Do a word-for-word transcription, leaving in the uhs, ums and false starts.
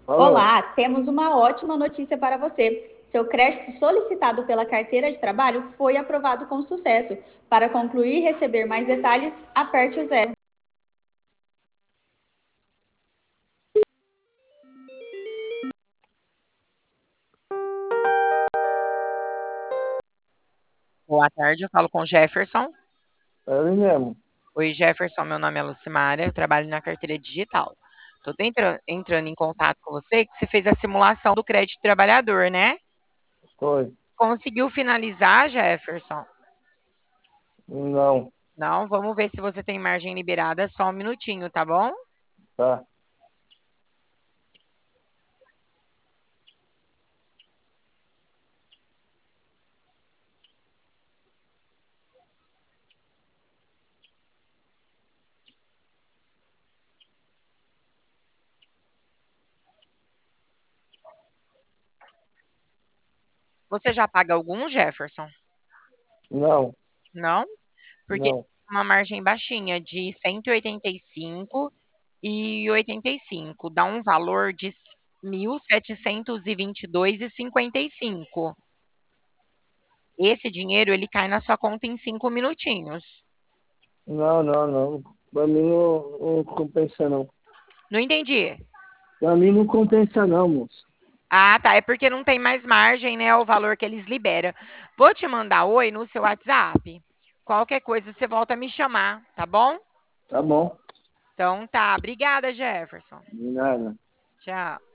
Alô? Olá, temos uma ótima notícia para você. Seu crédito solicitado pela carteira de trabalho foi aprovado com sucesso. Para concluir e receber mais detalhes, aperte o zero. Boa tarde, eu falo com o Jefferson. É ele mesmo. Oi, Jefferson, meu nome é Lucimária, eu trabalho na carteira digital. Estou entrando em contato com você que você fez a simulação do crédito trabalhador, né? Foi. Conseguiu finalizar, Jefferson? Não. Não, vamos ver se você tem margem liberada, só um minutinho, tá bom? Tá. Você já paga algum, Jefferson? Não. Não? Porque Não. uma margem baixinha de cento e oitenta e cinco e oitenta e cinco dá um valor de mil setecentos e vinte e dois e cinquenta e cinco. Esse dinheiro ele cai na sua conta em cinco minutinhos. Não, não, não. Pra mim não, não compensa, não. Não entendi. Pra mim não compensa, não, moço. Ah, tá. É porque não tem mais margem, né? O valor que eles liberam. Vou te mandar oi no seu WhatsApp. Qualquer coisa você volta a me chamar, tá bom? Tá bom. Então tá. Obrigada, Jefferson. De nada. Tchau.